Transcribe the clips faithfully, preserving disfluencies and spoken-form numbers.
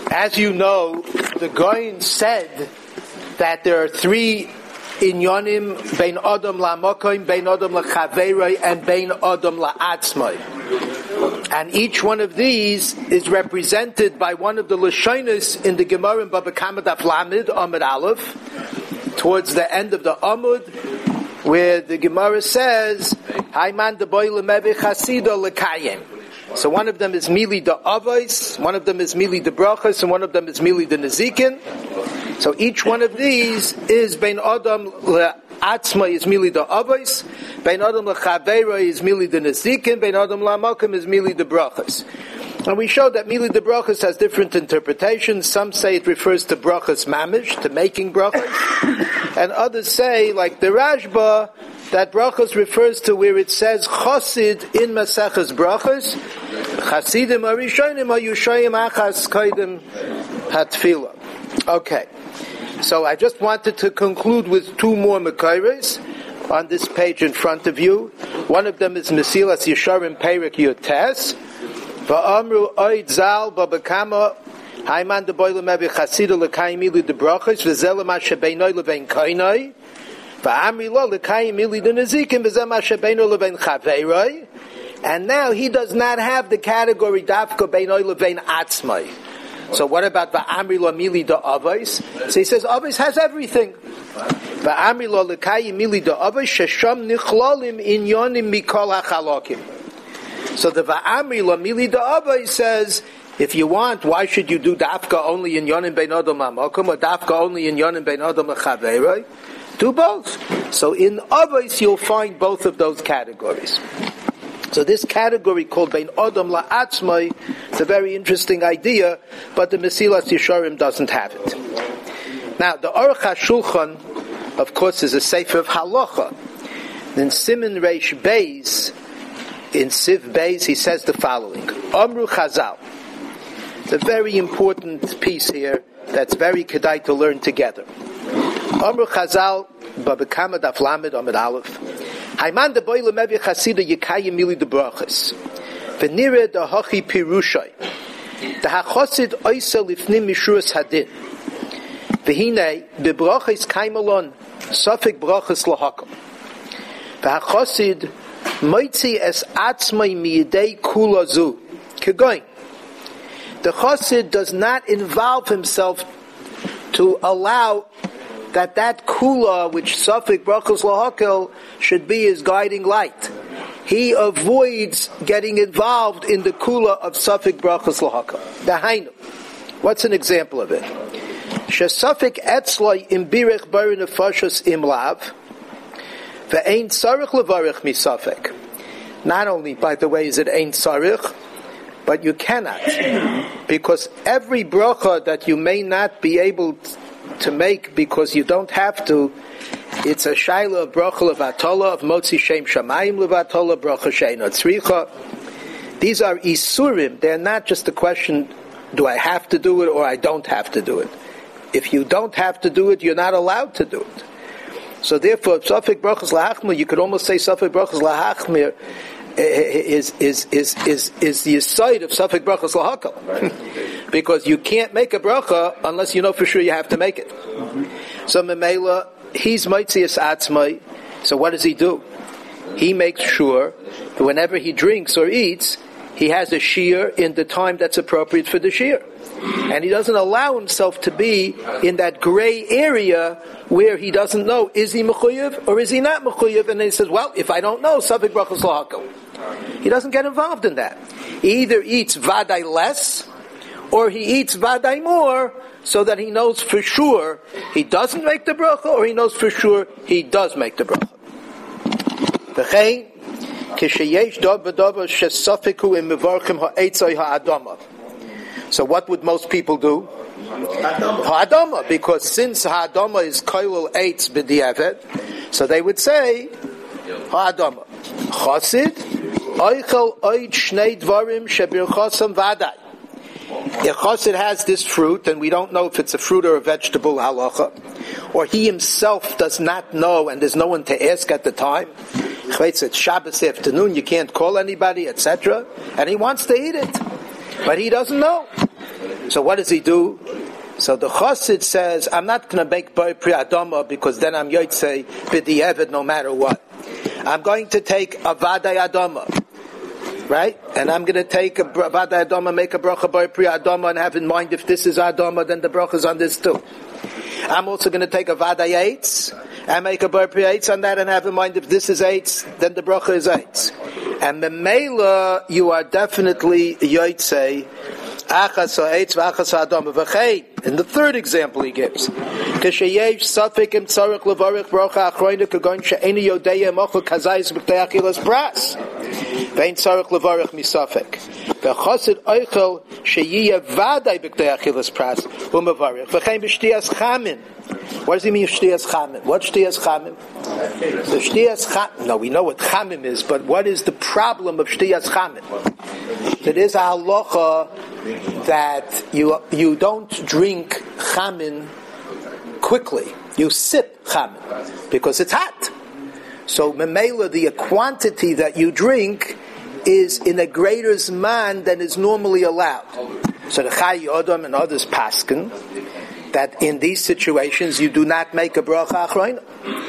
As you know, the Goyen said that there are three inyonim, bein adam la'mokoim, bein adam la'chaveroi, and bein adam la'atzmai. And each one of these is represented by one of the lashonos in the Gemara in Baba Kama Daf Lamed, Amud Aleph, towards the end of the Amud, where the Gemara says, Hayman de boy lemevi chasido lekayem. So one of them is Mili de Avos, one of them is Mili de Brachos, and one of them is Mili de Nezikin. So each one of these is Bein Adam Le'atzma is Mili de Avos, Bein Adam Le'chaveira is Mili de Nezikin, Bein Adam Le'amokim is Mili de Brachos. And we showed that Mili de Brachos has different interpretations. Some say it refers to Brachos Mamish, to making Brachos. And others say, like the Rashba, that Brachos refers to where it says Chosid in Maseches Brachos, Chasidim Arishonim Ayushayim Achas Kaidim Hatfila. Okay. So I just wanted to conclude with two more Mekayres on this page in front of you. One of them is Mesilas Yesharim Perek Yotes. Va'amru oid zal babakama hayman de boile mevi chasida lekayim ili de brachos v'zel ma shebeino levein kainai va'amri lo lekayim ili de nezikim v'zel ma shebeino levein chaveiroi. And now he does not have the category dafka beino levein atzmai. So what about va'amri lo mili de avos? So he says avos has everything. Va'amri lo lekayim ili de avos shesham nichlalim inyonim mikol hachalokim. So the Va'amri Lamili Da'aba says, if you want, why should you do Dafka only in Yonim Bein Adam La'mokum or Dafka only in Yonim Bein Adam La'chaveiroi? Do both. So in Avos you'll find both of those categories. So this category called Bein Adam La'atzmai is a very interesting idea, but the Mesilas Yesharim doesn't have it. Now the Aruch HaShulchan, of course, is a sefer of Halacha. Then Siman Reish Beis, in Siv Beis, he says the following: Amru Chazal. It's a very important piece here that's very kedai to learn together. Amru Chazal, Baba Kama Daf Lamed Amud Aleph. Hayman de boy lemevi chasida yikayim mili de brachos. V'nire de hachi pirushay. The hachosid oisa lifnim mishuras hadin. V'hinei bebrachos kaimalon sofik brachos lahakam. V'hachosid Moitzi es atzmai miyidei kula zu. Kegoin. The chassid does not involve himself to allow that that kula, which Safik Brachos Lahakel, should be his guiding light. He avoids getting involved in the kula of Safik Brachos Lahakel. Dahainu. What's an example of it? Shesafik etzloi imbirich bari nefashos imlav. Ve'ein tzarich levarich misafek. Not only, by the way, is it ein tzarich, but you cannot, because every bracha that you may not be able to make because you don't have to, it's a shaila of bracha levatola, of motzi shem shamayim levatola, bracha sheina tzricha. These are isurim. They're not just a question: do I have to do it or I don't have to do it? If you don't have to do it, you're not allowed to do it. So therefore, Safik Brachos Lahachmir, you could almost say Safik Brachos Lahachmir is is is is is the side of Safik Brachos Lahakal, because you can't make a bracha unless you know for sure you have to make it. Mm-hmm. So Memela, he's Maitzias Atzmai. So what does he do? He makes sure that whenever he drinks or eats, he has a shear in the time that's appropriate for the shear. And he doesn't allow himself to be in that gray area where he doesn't know, is he mechuyev or is he not mechuyev? And then he says, well, if I don't know, Safik Brachos Lahakal. He doesn't get involved in that. He either eats vaday less or he eats vaday more, so that he knows for sure he doesn't make the bracha, or he knows for sure he does make the bracha. V'chein, kisheyesh dav v'davar shesafiku im mevarchim ha'etzai ha'adama. So what would most people do? Ha'adama, because since ha'adama is koilul eitz b'di'avet, so they would say ha'adama. Chasid, oichel oid shnei dvarim shebirchosam vaday. If Chassid has this fruit, and we don't know if it's a fruit or a vegetable, halacha, or he himself does not know, and there's no one to ask at the time, it's Shabbos afternoon, you can't call anybody, et cetera, and he wants to eat it, but he doesn't know. So what does he do? So the Chassid says, I'm not going to make Bar Pri Adama because then I'm Yotzei B'di'evet no matter what. I'm going to take a Vadai Adama. Right? And I'm going to take a Vadai Adama, make a Bracha Bar Pri Adama and have in mind if this is Adama, then the Bracha is on this too. I'm also going to take a Vadai Eitz and make a Bar Pri Eitz on that and have in mind if this is Eitz, then the Bracha is Eitz. And the Mela, you are definitely Yotzei Achas Eitz v'achas Adama v'chei. In the third example he gives, K'sheyesh Safik im Tzarech Levarich Bracha Achroina K'goin She'eni Yodeya Mochel Kazayis B'ktei Achilas Pras Vein Tzarech Levarich Misafik V'chosid Eichel She'yiyah Vadai B'ktei Achilas Pras U'mevarich V'chein B'shtiyas Chamin. What does he mean Shtiyas Chamim? What's Shtiyas Chamim? The Shtiyas Chamim. No, we know what Chamim is, but what is the problem of Shtiyas Chamim? It is a halacha that you you don't drink Chamin quickly. You sip Chamin because it's hot. So memela, the quantity that you drink is in a greater zman than is normally allowed. So the Chai Yodam and others paskin that in these situations you do not make a bracha achroina.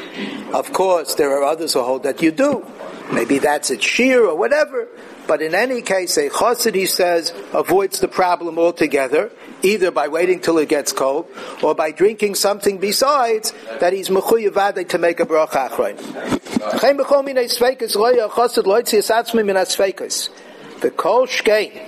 Of course, there are others who hold that you do. Maybe that's a shear or whatever. But in any case, a chassid, he says, avoids the problem altogether, either by waiting till it gets cold, or by drinking something besides that he's mechuyev vadai to make a bracha achroina. Chen b'chol minei sveikus lo yeh chassid lo yitzias atzmei min ha-sveikus. V'kol shkein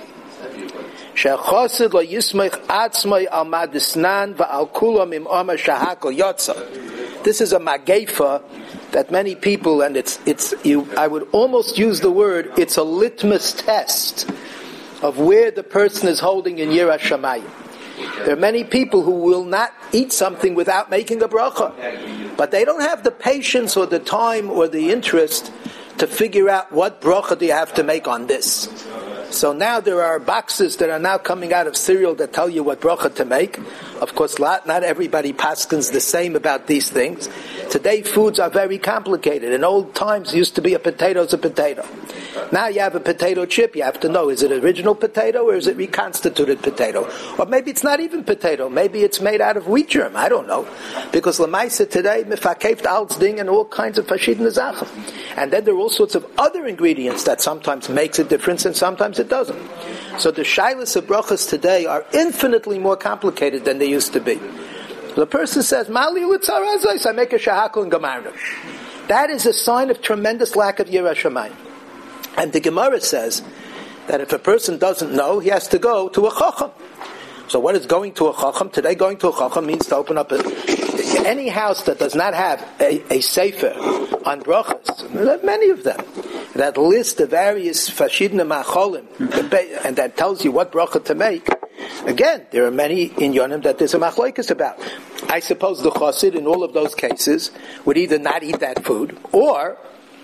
she'chassid lo yismech atzmei al madisnan v'al kulam im omer shahakol yotza. This is a magefa that many people, and it's it's you. I would almost use the word. It's a litmus test of where the person is holding in Yiras Shamayim. There are many people who will not eat something without making a bracha, but they don't have the patience or the time or the interest to figure out what bracha do you have to make on this. So now there are boxes that are now coming out of cereal that tell you what bracha to make. Of course, not everybody paskins the same about these things. Today, foods are very complicated. In old times, it used to be a potato's a potato. Now you have a potato chip. You have to know, is it original potato or is it reconstituted potato? Or maybe it's not even potato. Maybe it's made out of wheat germ. I don't know. Because Lamaisa today, mifakeft alts ding and all kinds of fashidin zachem. And then there are all sorts of other ingredients that sometimes makes a difference and sometimes it doesn't. So the shilas of brachas today are infinitely more complicated than they used to be. The person says, Mali l'tzarazos, I make a shahakol and gamarno. That is a sign of tremendous lack of Yiras Shamayim. And the Gemara says that if a person doesn't know, he has to go to a chacham. So what is going to a chacham? Today going to a chacham means to open up a, any house that does not have a, a sefer on brachas. There are many of them that list the various fashidna macholim and that tells you what bracha to make. Again, there are many in Yonim that there's a machlokes about. I suppose the chassid in all of those cases would either not eat that food or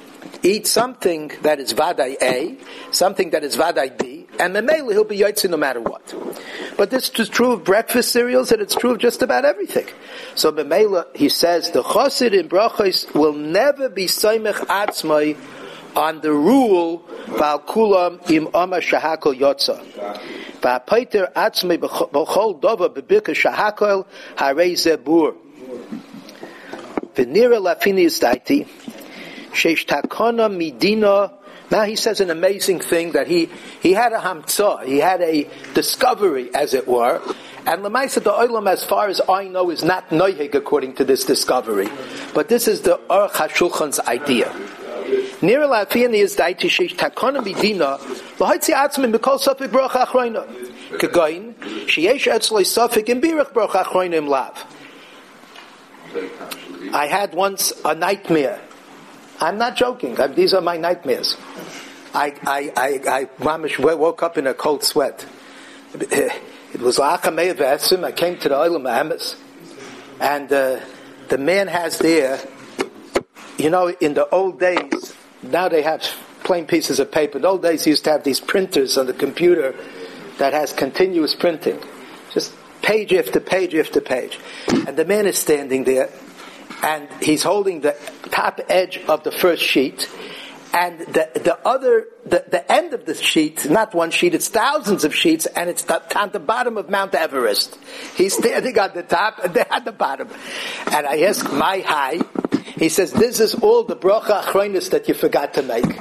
eat something that is vadai A, something that is vadai B, and memela he'll be yotzi no matter what. But this is true of breakfast cereals, and it's true of just about everything. So memela, he says, the chassid in brachos will never be soymech atzmai on the rule val kulam im ama shahakol yotza. Va'paiter atzmai b'chol dova b'birka shahakol harei zebur. V'nira lafini istaiti. Midina. Now he says an amazing thing that he, he had a hamtzah, he had a discovery, as it were, and Lamaisa the Olam, as far as I know, is not noihig according to this discovery. But this is the Aruch HaShulchan's idea. Nira la'afiyani is daiti sheish takona midina l'hoitzi atzmin b'kol sofik bracha achroina k'goyin sheyesh etzloi sofik im birach bracha achroina im lav. I had once a nightmare. I'm not joking. These are my nightmares. I I I, I mamish woke up in a cold sweat. It was la'achamei v'esim. I came to the Olam Hamas, and uh, the man has there. You know, in the old days, now they have plain pieces of paper. In the old days, he used to have these printers on the computer that has continuous printing, just page after page after page. And the man is standing there. And he's holding the top edge of the first sheet, And the the other, the, the end of the sheet, not one sheet, it's thousands of sheets, and it's the, on the bottom of Mount Everest. He's standing on the top, and they're at the bottom. And I ask my high, he says, this is all the bracha achronis that you forgot to make.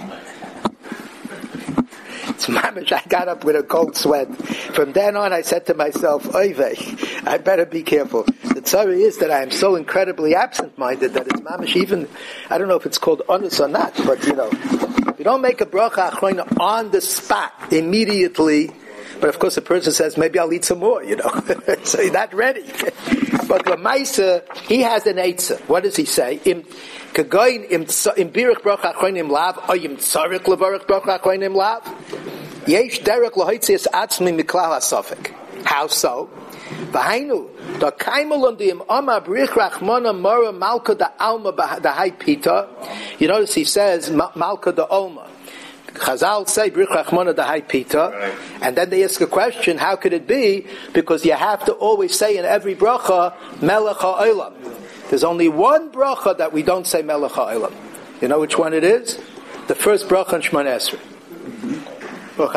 It's mamish, I got up with a cold sweat. From then on, I said to myself, oy vey, I better be careful. The tzara is that I am so incredibly absent-minded that it's mamish even, I don't know if it's called honest or not, but you know, if you don't make a bracha achrona on the spot, immediately, but of course the person says, maybe I'll eat some more, you know, so you're not ready. But Lamaisa, he has an eitzah. What does he say? Im kagoyin im birach bracha achronim lav, or im tzarich levarach bracha achronim lav. Yesh derech lahoitzias atzmi miklal hasafek. How so? V'hainu da kaimelon diim ama brich rachmana mora malka da alma da hai pita. You notice he says malka da alma. Chazal say brich rachmana da hai pita, and then they ask a question: how could it be? Because you have to always say in every bracha melech ha'olam. There's only one bracha that we don't say melech ha'olam. You know which one it is? The first bracha in Shemona Esrei. But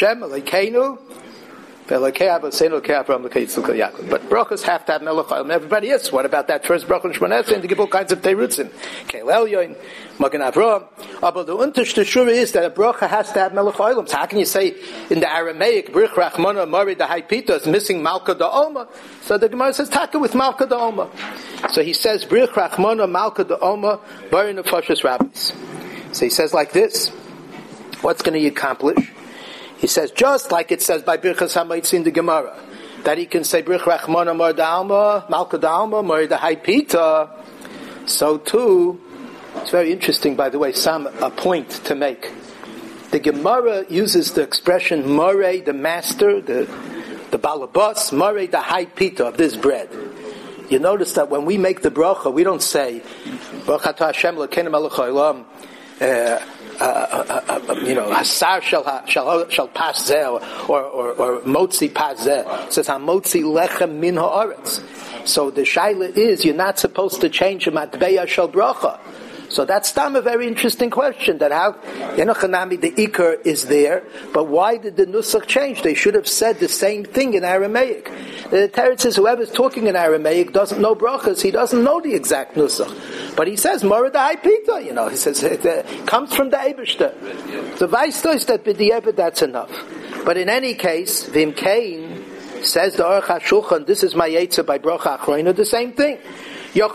brachas have to have melech ha'olam. Everybody is. What about that first bracha in Shemona Esrei? And to give all kinds of terutzim. Keil Elyon, Magen Avraham. But the unterste shura is that a bracha has to have melech ha'olam. So how can you say in the Aramaic, brich rachmana mari da haipita is missing malka da oma? So the Gemara says, taka with malka da oma. So he says, brich rachmana malka da oma bari nefashos rabbis. So he says like this. What's going to accomplish? He says, just like it says by Birchas HaMaitzi in the Gemara, that he can say, Brich Rachmana Mar Da'alma, Malka Da'alma, Mar Da'haipita. So too, it's very interesting, by the way, some a point to make. The Gemara uses the expression, Mare, the master, the, the balabas, Mare, the haipita of this bread. You notice that when we make the bracha, we don't say, Baruch Atah Hashem Elokeinu melech haolam, Uh, uh, uh, you know, Hasar shall shall shall pass there, or or or Motzi pass there. It says Hamotzi lechem min haaretz. So the shaila is you're not supposed to change a matbeya shel bracha. So that's tam a very interesting question. That how Yenochanami the ikar is there, but why did the nusach change? They should have said the same thing in Aramaic. The Teretz says whoever's talking in Aramaic doesn't know brachas. He doesn't know the exact nusach, but he says Morad Haipita. You know, he says it uh, comes from the Eibishter. So Vaistos is that b'di'eved that's enough. But in any case, Vim Kain says the Aruch HaShulchan. This is my Yetzer by bracha achrona. The same thing. And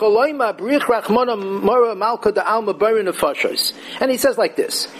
he says like this: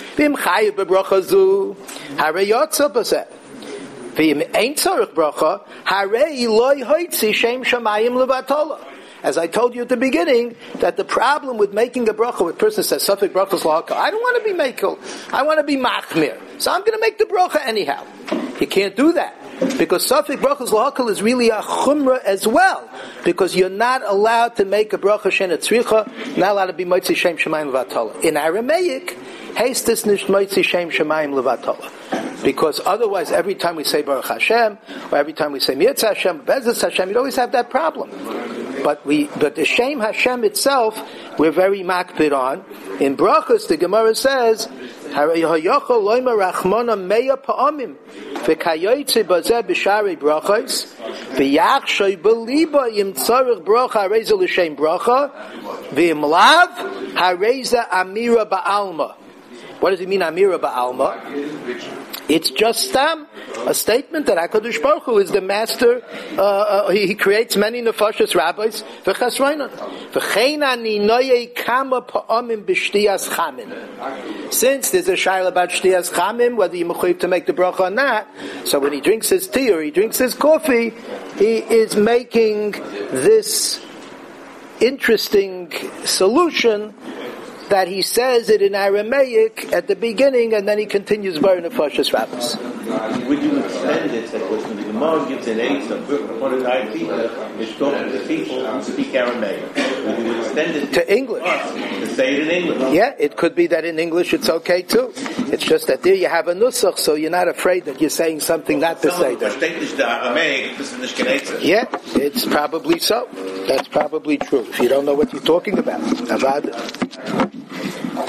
as I told you at the beginning, that the problem with making a bracha, when a person says Safek brachas lahaka, I don't want to be mekel, I want to be machmir, so I'm going to make the bracha anyhow. You can't do that. Because Safek brachas lahakal is really a chumrah as well. Because you're not allowed to make a bracha shen etzricha, not allowed to be moitzi shem shemayim levatala. In Aramaic, hastis nish moitzi shem shemayim levatala. Because otherwise, every time we say Baruch Hashem, or every time we say Mirtz Hashem, Bezos Hashem, you'd always have that problem. But we, but the Shem Hashem itself, we're very makpid on. In brachas, the Gemara says, "Harayochol loyma rachmana meya pa'amim v'kayoytze bazeh b'sharei brachos v'yachshoy b'liba im tzarich bracha hareza l'shem bracha v'im lav hareza amira ba'alma." What does it mean, amira ba'alma? It's just um, a statement that HaKadosh Baruch Hu is the master. Uh, uh, he, he creates many nefashos rabbis. V'chasroinon. V'chein ani noyei kama pa'amim b'shtiyas chamim. Since there's a shaila about shtiyas chamim, whether you mechuyev to make the bracha or not, so when he drinks his tea or he drinks his coffee, he is making this interesting solution that he says it in Aramaic at the beginning, and then he continues very nefashos rabbis. Would you extend it that when the Gemara gives an eight of Mordechai Pita, it's talking to people who speak Aramaic? Would you extend it to English? To say it in English? Yeah, it could be that in English it's okay too. It's just that there you have a nusach, so you're not afraid that you're saying something not to say that. Yeah, it's probably so. That's probably true. If you don't know what you're talking about. Avad.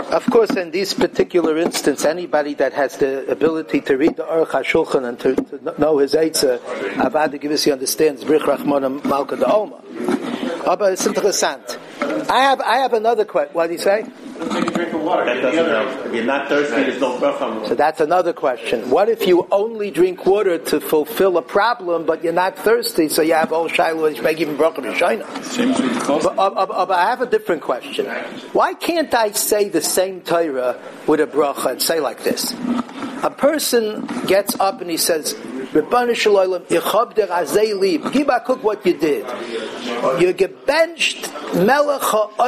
Of course, in this particular instance, anybody that has the ability to read the Aruch HaShulchan and to, to know his Eitzah, Avad Givisi understands Brich Rachmana Malka Da'oma. Oh, but it's interesting. I have I have another question. What do you say? Take a drink of water. That doesn't help. If you're not thirsty, there's no bracha. So that's another question. What if you only drink water to fulfill a problem, but you're not thirsty, so you have all shiloh, you make even bracha b'shayna? But, uh, uh, but I have a different question. Why can't I say the same Torah with a bracha and say like this? A person gets up and he says, Rebbeinu Shalom, Yichab der Azei Lib, Gibakuk what you did. You gebenched Melech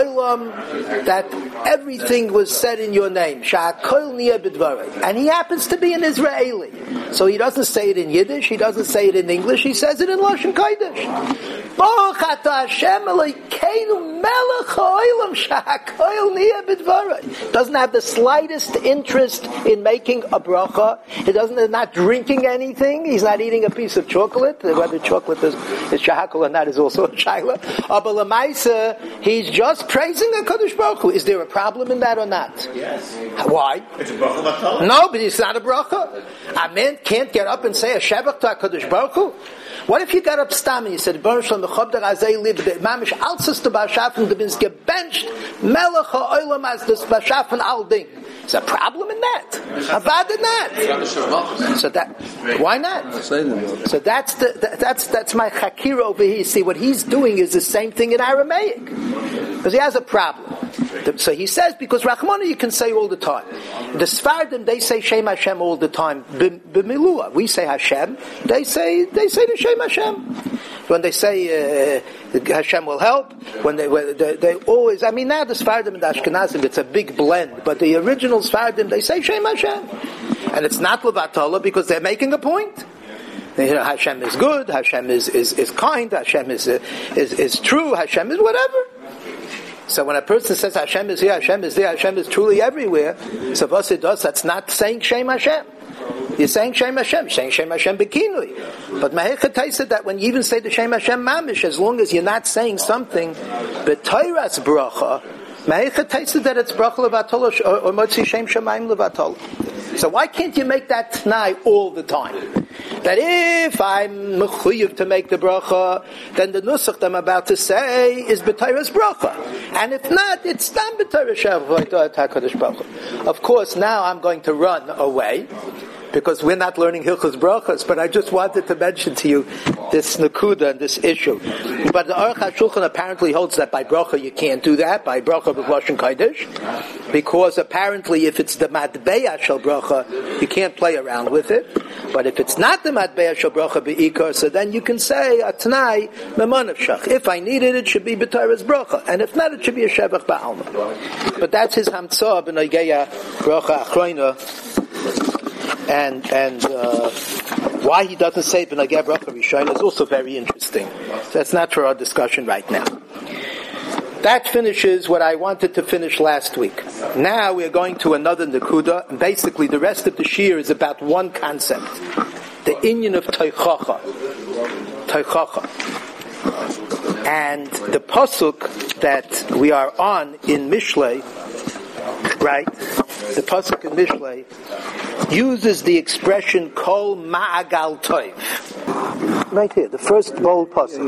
HaOlam that everything was said in your name. Sha'akol Nia B'dvarei. And he happens to be an Israeli. So he doesn't say it in Yiddish, he doesn't say it in English, he says it in Lashon Kodesh. Baruch Ata Hashem Elokeinu Melech HaOlam Sha'akol Nia B'dvarei. Doesn't have the slightest interest in making a bracha. He doesn't, is not drinking anything. He's not eating a piece of chocolate. Whether chocolate is, is shahakal or not is also a shaila. But l'maisa, he's just praising a Kadosh Baruch Hu. Is there a problem in that or not? Yes. Why? It's a bracha. No, but it's not a bracha. A man can't get up and say a shevach to a Kadosh Baruch Hu. What if you got up stam and you said, Baruch Shalom, Mechob der Azei Lib, the mamish alzes to Bashafen, the bins gebenched, Melech HaOlam as the Bashafen al ding. Is there a problem in that? Avad in that. So that, why not? So that's the, that's, that's my chakira over here. See, what he's doing is the same thing in Aramaic. Because he has a problem. So he says, because Rachmana you can say all the time. The Sfardim, they say Shem Hashem all the time. B'milua. We say Hashem. They say, they say the Shem Hashem. When they say uh, Hashem will help, when they, when they they always, I mean now the Sfardim and the Ashkenazim, it's a big blend, but the original Sfardim, they say Shem Hashem. And it's not Levatala because they're making a point. You know, Hashem is good, Hashem is, is, is kind, Hashem is, uh, is is true, Hashem is whatever. So when a person says Hashem is here, Hashem is there, Hashem is truly everywhere, so what it does, that's not saying Shem Hashem. You're saying Shem Hashem, you're saying Shem Hashem Bekinui. But Mahechatay said that when you even say the Shem Hashem Mamish, as long as you're not saying something, B'Torah's bracha, Mahechatay said that it's bracha levatol or Motzi Shem Shemayim levatol. So why can't you make that t'nai all the time? That if I'm mechuyev to make the bracha, then the nusach that I'm about to say is b'Torah's bracha, and if not, it's stam b'Torah shevach HaKadosh Baruch Hu. Of course, now I'm going to run away because we're not learning Hilchos Brachos. But I just wanted to mention to you this nakuda and this issue. But the Aruch HaShulchan apparently holds that by bracha you can't do that by bracha with Lashon Kodesh, because apparently if it's the matbeya shel bracha, you can't play around with it. But if it's not the matbeya shel bracha beikar, so then you can say atnai memanav shach. If I need it, it should be b'Torah's bracha, and if not, it should be a shevach ba'alma. But that's his hamtzah b'nogeya bracha achroina. And and uh, why he doesn't say b'nageh bracha rishayna is also very interesting. So that's not for our discussion right now. That finishes what I wanted to finish last week. Now we're going to another nekuda, and basically the rest of the shir is about one concept: the inyan of teichacha. Teichacha. And the pasuk that we are on in Mishlei, right? The pasuk in Mishlei uses the expression kol ma'agal toiv. Right here, the first bold pasuk.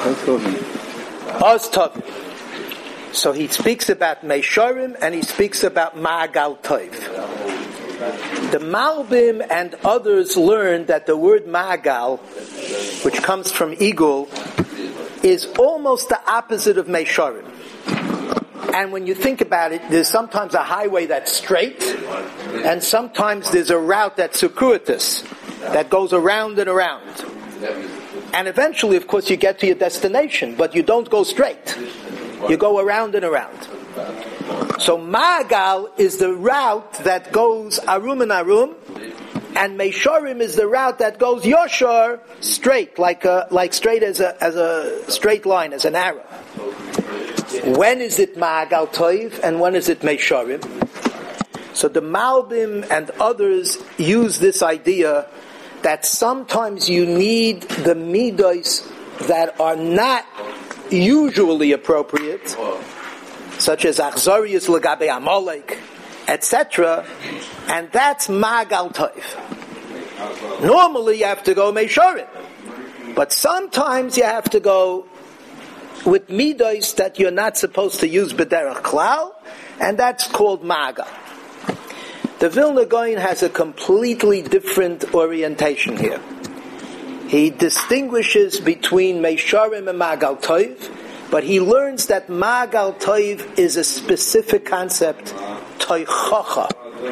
Oz tov. So he speaks about meisharim and he speaks about ma'agal toiv. The Malbim and others learned that the word ma'agal, which comes from igul, is almost the opposite of meisharim. And when you think about it, there's sometimes a highway that's straight, and sometimes there's a route that's circuitous, that goes around and around. And eventually, of course, you get to your destination, but you don't go straight. You go around and around. So Ma'agal is the route that goes arum and arum, and Meisharim is the route that goes Yoshar, straight, like a, like straight as a as a straight line, as an arrow. When is it Ma'agal Toiv and when is it Meisharim? So the Malbim and others use this idea that sometimes you need the midos that are not usually appropriate, such as Achzarius Lagabe Amalek, et cetera. And that's Magal Toiv. Normally you have to go Meishorim. But sometimes you have to go with midos that you're not supposed to use b'derech klal, and that's called Magal. The Vilna Gaon has a completely different orientation here. He distinguishes between Meisharim and Magal Toiv, but he learns that Magal Toiv is a specific concept, Toichacha.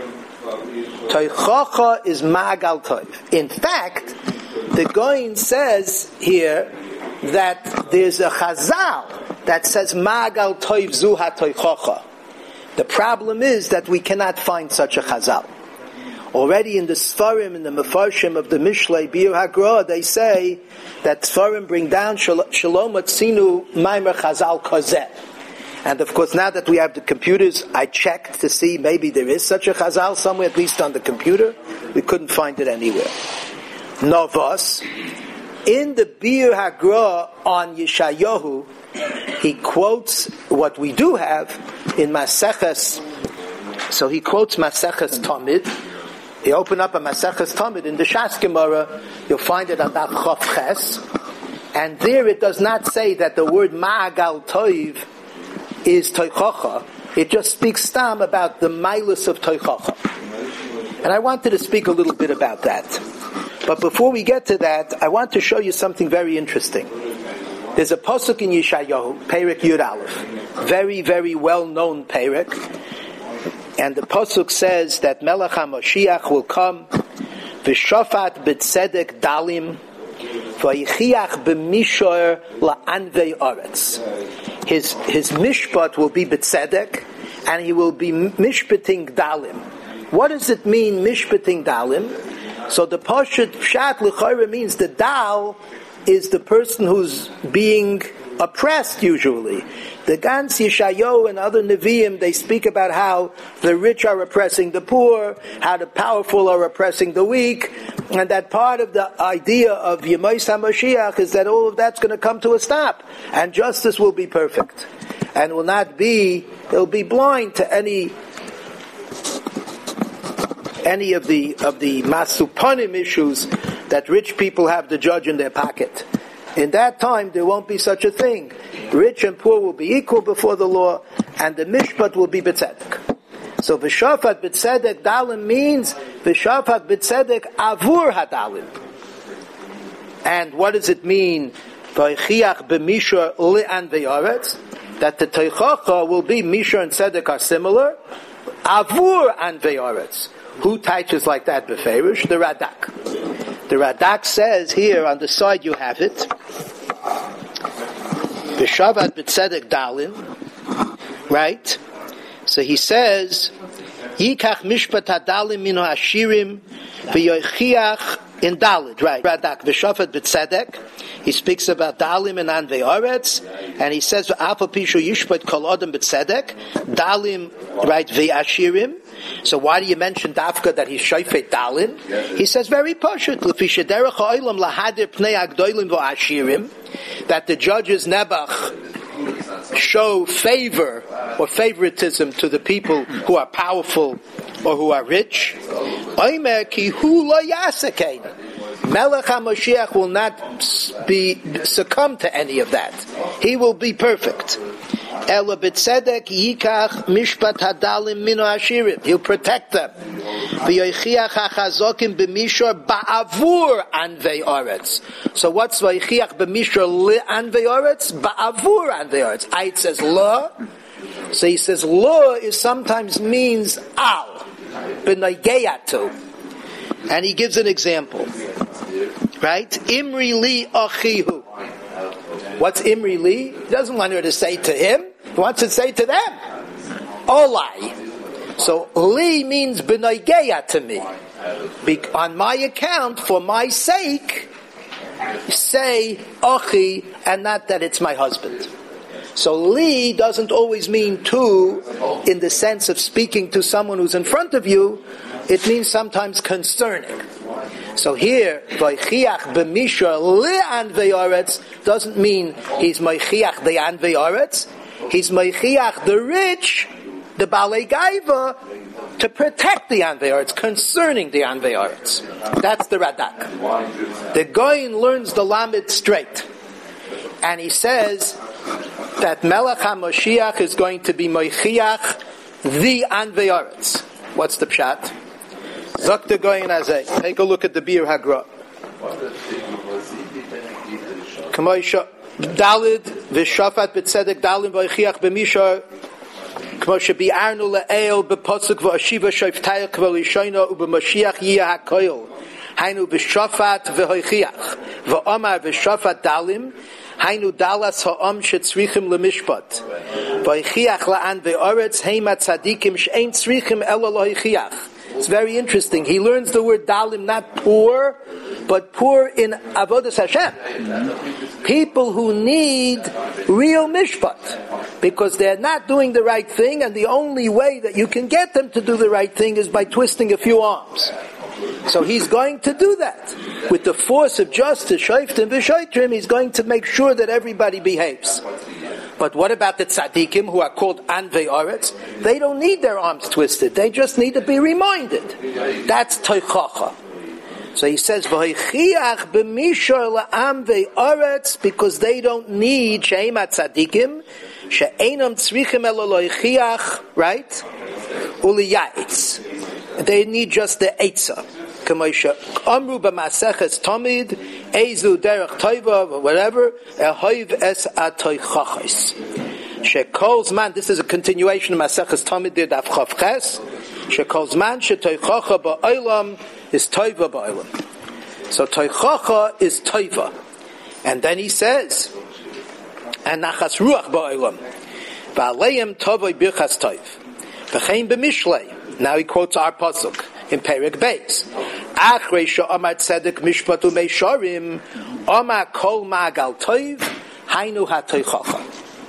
Toichacha is Magal Toiv. In fact, the Gaon says here that there's a Chazal that says Magal Toiv zu ha-Toichacha. The problem is that we cannot find such a Chazal. Already in the Sfarim, in the Mefarshim of the Mishlei, Bir HaGra, they say that Sfarim bring down Shalom Atzinu Maimer Chazal Kozeh. And of course, now that we have the computers, I checked to see maybe there is such a Chazal somewhere, at least on the computer. We couldn't find it anywhere. Novos, in the Bir HaGra on Yeshayahu, he quotes what we do have in Maseches. So he quotes Maseches Tamid. You open up a Maseches Tamid in the Shas Gemara, you'll find it on Daf Chof Ches, and there it does not say that the word Ma'agal Toiv is Toichacha. It just speaks stam about the Mailus of Toichacha. And I wanted to speak a little bit about that. But before we get to that, I want to show you something very interesting. There's a pasuk in Yeshayahu, Perek Yud Aleph, very, very well-known Perek, and the pasuk says that Melech HaMashiach will come, v'shofat b'tzedek dalim, v'yichiach b'mishor la'anvei aretz. His his mishpat will be b'tzedek, and he will be mishpating dalim. What does it mean, mishpating dalim? So the Pashut Pshat L'chayra means the dal is the person who's being oppressed usually. The Gans Yeshayahu and other Nevi'im, they speak about how the rich are oppressing the poor, how the powerful are oppressing the weak, and that part of the idea of Yemais HaMashiach is that all of that's going to come to a stop, and justice will be perfect, and will not be, it'll be blind to any any of the of the masupanim issues that rich people have the judge in their pocket. In that time, there won't be such a thing. Rich and poor will be equal before the law, and the mishpat will be b'tzedek. So v'shafat b'tzedek dalim means v'shafat b'tzedek avur hadalim. And what does it mean? V'chiach b'mishor li'an v'yaretz, that the teichacha will be mishor and tzedek are similar. Avur an v'yaretz. Who teaches like that b'ferish? The Radak. The Radak says here on the side you have it. B'shavat b'tzedek dalim, right? So he says, Yikach mishpat hadalim mino hashirim v'yochiach in Dalit, right? Radak v'shavat b'tzedek. He speaks about dalim and anvei aretz, and he says v'afa pishu yishpat kol adam b'tzedek dalim, right? V'ashirim. So why do you mention Dafka that he's shayfet dalim? He says very pashut l'fi shederech ha'olam lahadir pnei agdolim v'ashirim, that the judges Nebuch show favor or favoritism to the people who are powerful or who are rich. Omer ki hu lo yasakein. Melech HaMashiach will not be succumb to any of that. He will be perfect. Ela b'tzedek yikach mishpat hadalim mino hashirim. He'll protect them. V'yochiach hachazokim b'mishor ba'avur anvei aretz. So what's v'yochiach b'mishor li anvei aretz? Ba'avur anvei aretz. Ayit says la. So he says la is sometimes means al. B'noigeyatu. And he gives an example. Right? Imri li achihu. What's Imri li? He doesn't want her to say to him. He wants to say to them. Olai. So li means b'noigeya to me. Be- on my account, for my sake, say achi, and not that it's my husband. So li doesn't always mean to in the sense of speaking to someone who's in front of you. It means sometimes concerning. So here, v'chiach b'mishor li'an ve'aretz doesn't mean he's meichiach de'an ve'aretz. He's meichiach the rich, the balei gaiva, to protect the Anvei Aretz, concerning the Anvei Aretz. That's the Radak. The Goyin learns the Lamed straight. And he says that Melech HaMoshiach is going to be Moichiach, the Anvei Aretz. What's the pshat? Zok the Goyin Azeh. Take a look at the Bir Hagra. Kamoisha Dalid v'shafat b'tzedek dalim v'oichiach b'mishar kmo shebi'arnu le'el b'posuk v'ashiva shoftayach v'lishoyno u'b'mashiach yiyah ha'koil hainu v'shafat v'oichiach v'omar v'shafat dalim hainu dalas ha'om shetzrichim l'mishpat v'oichiach la'an v'oretz heima tzadikim she'ein tzrichim ela l'oichiach. It's very interesting. He learns the word dalim, not poor, but poor in avodas Hashem. People who need real mishpat, because they're not doing the right thing, and the only way that you can get them to do the right thing is by twisting a few arms. So he's going to do that. With the force of justice, shoftim v'shoitrim, he's going to make sure that everybody behaves. But what about the tzaddikim who are called Anvei Aretz? They don't need their arms twisted. They just need to be reminded. That's Toichacha. So he says, V'hoichiach b'mishor la'anvei Aretz, because they don't need she'em tzaddikim, she'enam tzrichim elo loichiach, right? Uliyayitz. They need just the eitzah. Kamosha Amru b'maseches Tamid Ezu derech Toiva or whatever Ehoiv es atoichachos. Shekol zman. This is a continuation of Maseches Tamid did Daf Chav Ches. Shekol zman shetoichacha ba'olam is Toiva ba'olam. So toichacha is Toiva, and then he says, and nachas ruach ba'olam va'aleim tovoi birchas toiv v'chein b'mishlei. Now he quotes our pasuk in Perek Beis. Achrei she'amar tzedek mishpatu meisharim, amar kol ma'agal toiv, hainu ha'toichacha.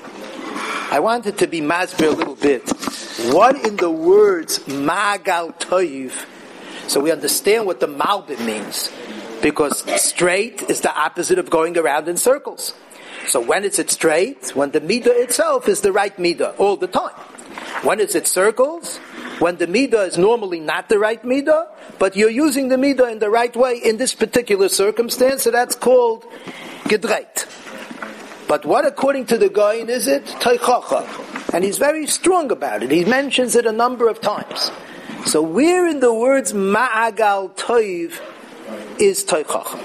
I wanted to be masbir a little bit. What in the words ma'agal toiv? So we understand what the malbim means, because straight is the opposite of going around in circles. So when is it straight? When the midah itself is the right midah all the time. When is it circles? When the midah is normally not the right midah, but you're using the midah in the right way in this particular circumstance, so that's called gedreit. But what, according to the Goyin, is it? Toichacha. And he's very strong about it. He mentions it a number of times. So where in the words ma'agal toiv is toichacha?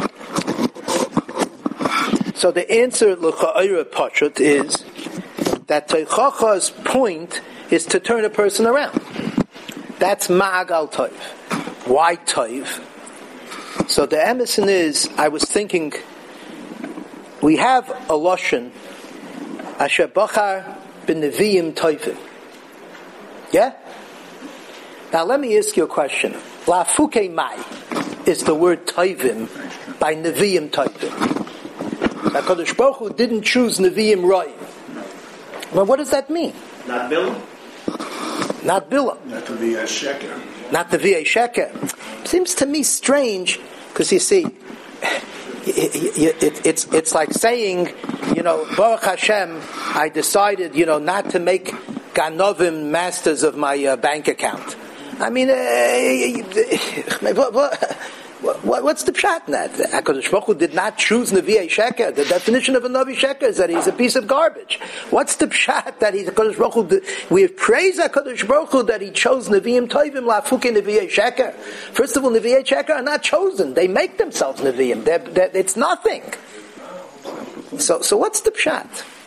So the answer l'cha'ira pashut is that toichacha's point is to turn a person around. That's ma'agal toiv. Why toiv? So the emerson is, I was thinking, we have a lashon, asher bachar b'neviim toivim. Yeah? Now let me ask you a question. La'fuke mai is the word toivim by neviim toivim. Now Kadosh Baruch Hu didn't choose neviim roim. Well, what does that mean? Not Bilam. Not Bilam. Not the V A Sheker. Not the V A Sheker. Seems to me strange, because you see, it, it, it's it's like saying, you know, Baruch Hashem, I decided, you know, not to make Ganovim masters of my uh, bank account. I mean, uh, what, what, what's the pshat in that? HaKadosh Baruch Hu did not choose Nevi'ei Sheker. The definition of a Navi Sheker is that he's a piece of garbage. What's the pshat that he's HaKadosh Baruch Hu? We have praised HaKadosh Baruch Hu that he chose Nevi'im Toivim La'fuke Nevi'ei Sheker. First of all, Nevi'ei Sheker are not chosen. They make themselves Nevi'im. They're, they're, it's nothing. So, so what's the pshat?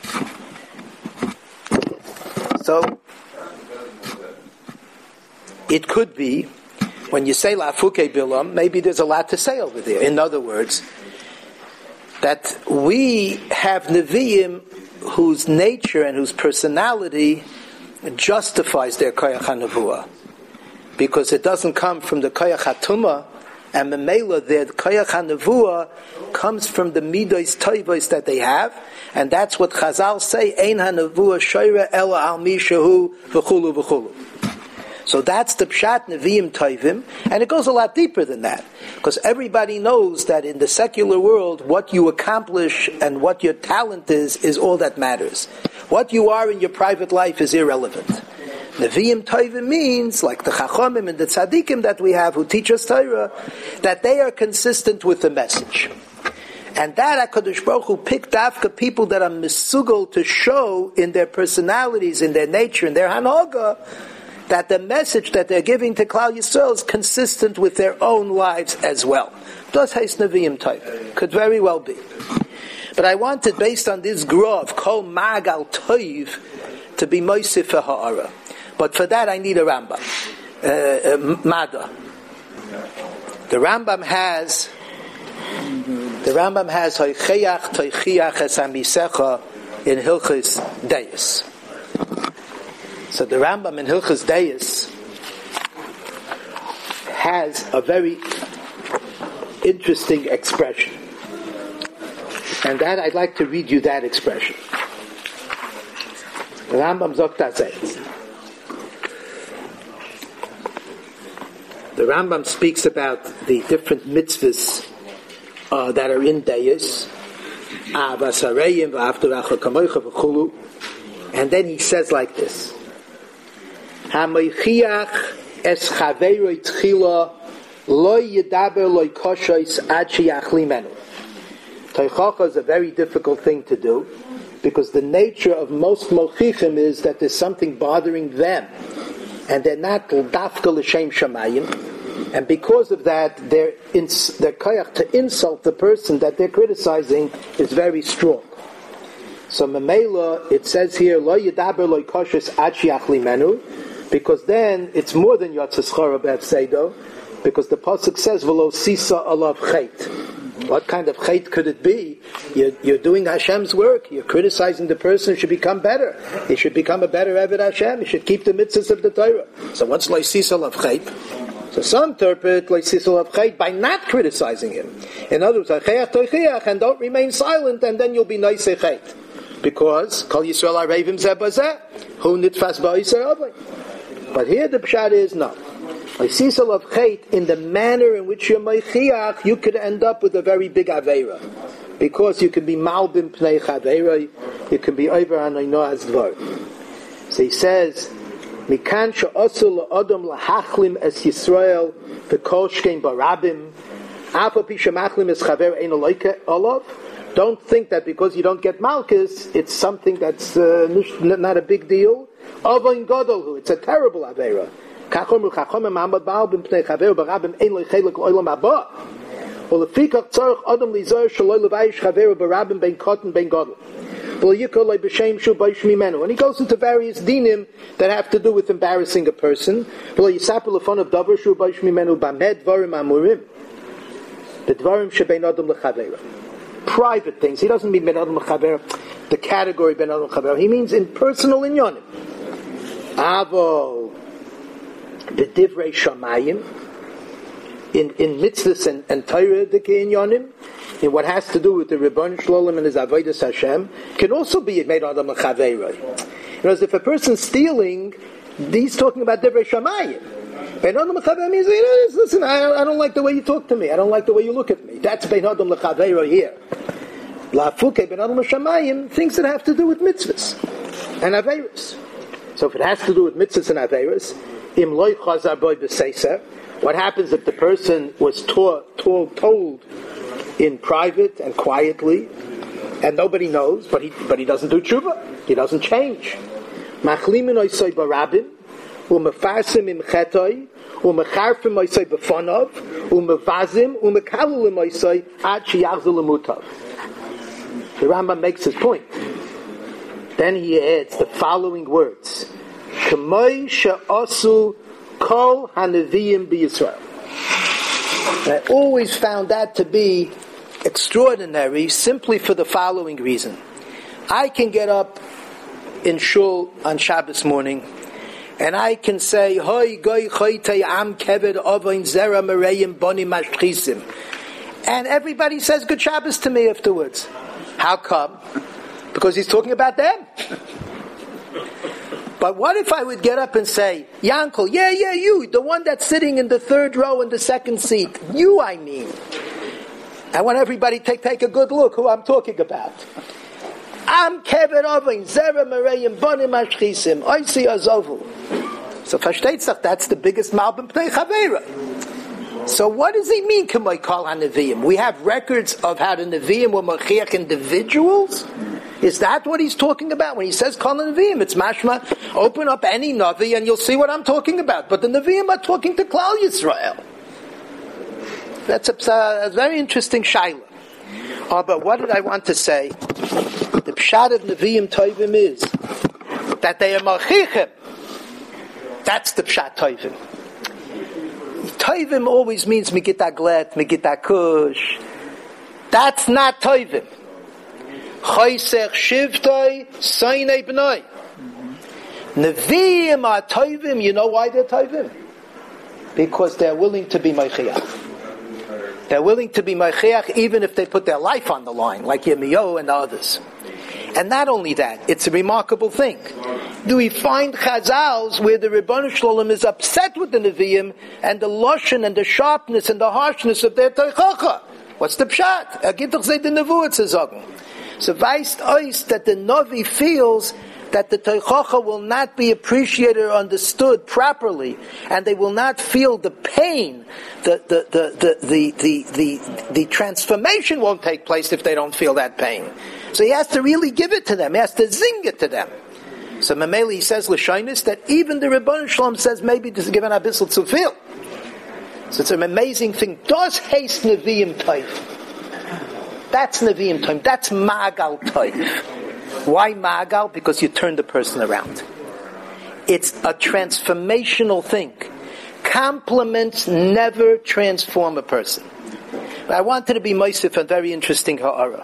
So, it could be, when you say La'fuke Bilam, maybe there's a lot to say over there. In other words, that we have Nevi'im whose nature and whose personality justifies their Koyach HaNevuah. Because it doesn't come from the Koyach HaTumah, and Memela, their Koyach HaNevuah comes from the Midos Toivos that they have, and that's what Chazal say, Ein HaNevuah Shoyre Ela Al Mishahu V'chulu V'chulu. So that's the Pshat Nevi'im Toivim, and it goes a lot deeper than that. Because everybody knows that in the secular world, what you accomplish and what your talent is, is all that matters. What you are in your private life is irrelevant. Nevi'im Tovim means, like the Chachomim and the Tzaddikim that we have who teach us Torah, that they are consistent with the message. And that HaKadosh Baruch Hu picked after people that are misugal to show in their personalities, in their nature, in their hanaga, that the message that they're giving to Klal Yisrael is consistent with their own lives as well. Das heißt Nevi'im Tovim. Could very well be. But I wanted, based on this grov, Kol Magal Toiv, to be Moisif Ha'ara. But for that I need a Rambam. Uh, uh, Mada. The Rambam has the Rambam has Hoicheach Toichiach Es Amisecha in Hilchos Deis. So the Rambam in Hilchos Deis has a very interesting expression. And that I'd like to read you that expression. The Rambam sagt das. The Rambam speaks about the different mitzvahs uh, that are in Deis, and then he says like this: Hamoichiach es chaveroi tchila lo yedaber lo koshois ad sheyachli menu. Teichacha is a very difficult thing to do, because the nature of most mochichim is that there's something bothering them, and they're not dafka l'shem shamayim, and because of that, their ins, their koyach to insult the person that they're criticizing is very strong. So memela, it says here lo yedaber lo koshes ad sheyachli menu, because then it's more than yotzes chara be'afseido, because the pasuk says v'lo sisa alav chait. What kind of chait could it be? You're, you're doing Hashem's work. You're criticizing the person who should become better. He should become a better Eved Hashem. He should keep the mitzvahs of the Torah. So what's Leisisal of chait? So some interpret Leisisal of chait by not criticizing him. In other words, and don't remain silent, and then you'll be nice chait. Because Kol Yisrael Arevim Zeh Bazeh, Hu Nitfas Ba'isar Avay. But here the pshat is no. Leisisal of chait, in the manner in which you're meichiach, you could end up with a very big aveira, because you can be malbim pnei chaveira, you can be over anoino as dvar. So he says, mikan she'osul la'odom lahachlim es Yisrael v'kol shkein barabim afa pi shemachlim es chaver ein aloike olav. Don't think that because you don't get malchus, it's something that's uh, not a big deal. Avoin godolhu, it's a terrible aveira. Kachom kachom ma'amad ba'al b'pnei chaver barabim ein loichelik oilam haba. Ulefikach tzarich adam lizoyer shaloi levayish chaver barabim ben kotten ben godol. V'liyikol loy b'shem shu b'yish mimenu. And he goes into various dinim that have to do with embarrassing a person. V'liyisapu l'fon of davar shu b'yish mimenu b'med dvarim amurim. The dvarim shebein adam lechaver. Private things. He doesn't mean ben adam lechaver, the category ben adam lechaver. He means in personal inyonim. Avo. The divrei shamayim in in mitzvahs and, and Torah in yonim, in what has to do with the Rebbeinu Shalom and his avodas Hashem, can also be made adam l'chaveiroi. You know, as if a person's stealing, he's talking about divrei shamayim. Ben adam l'chaveiroi means, you know, listen, I, I don't like the way you talk to me. I don't like the way you look at me. That's ben adam l'chaveiroi here. La'afuke ben adam l'shamayim, things that have to do with mitzvahs and aveiros. So if it has to do with mitzvahs and aveiros, Im loy chazar boy b'seisa. What happens if the person was taught, told, told in private and quietly, and nobody knows, but he but he doesn't do tshuva, he doesn't change. Machlimin oisay barabim, u'mefarsim im chetoi, u'mecharfim oisay b'fonov, u'mevazim, u'mekalulim oisay ad sheyachzul lemutav. The Rambam makes his point. Then he adds the following words. K'moi she'osu kol haneviyim b'Yisrael. I always found that to be extraordinary, simply for the following reason. I can get up in shul on Shabbos morning, and I can say, Hoi goy choytei am keved ovain zera mereyim boni mashchisim. And everybody says good Shabbos to me afterwards. How come? Because he's talking about them. But what if I would get up and say, Yankel, yeah, yeah, you, the one that's sitting in the third row in the second seat. You, I mean. I want everybody to take, take a good look who I'm talking about. Am keved ovain zera mereyim boni mashchisim oisi azovu. So Versteht that's the biggest Malbim Pnei Chaveira. So what does he mean, K'may Kol HaNeviim? We have records of how the Neviim were Machiach individuals? Is that what he's talking about? When he says Kol HaNeviim, it's mashma, open up any Navi and you'll see what I'm talking about. But the Neviim are talking to Klal Yisrael. That's a, a very interesting shaila. Oh, but what did I want to say? The pshat of Neviim Tovim is that they are Machichim. That's the pshat Tovim. Tovim always means Megitah Glet, Megitah Kush. That's not Tovim. Choysech Shivtoi, Soinei B'noi. Nevi'im are Tovim. You know why they're Tovim? Because they're willing to be Meichiach. They're willing to be Meichiach even if they put their life on the line, like Yirmiyahu and others. And not only that, it's a remarkable thing. Do we find Chazals where the Ribbon Shalom is upset with the Nevi'im and the Loshen and the sharpness and the harshness of their Teichacha? What's the pshat? Er gibt doch seit the Nevuah zu sagen. So weist euch that the Navi feels that the Teichacha will not be appreciated or understood properly, and they will not feel the pain, the the the the the the, the, the transformation won't take place if they don't feel that pain. So he has to really give it to them. He has to zing it to them. So Mameli, he says l'shaynis that even the Rebbeinu Shalom says maybe this is given a bissel to feel. So it's an amazing thing. Does haste Nevi'im Toiv? That's Nevi'im Toiv. That's Magal Toiv. Why Magal? Because you turn the person around. It's a transformational thing. Compliments never transform a person. But I wanted to be Moisef a very interesting ha'ara.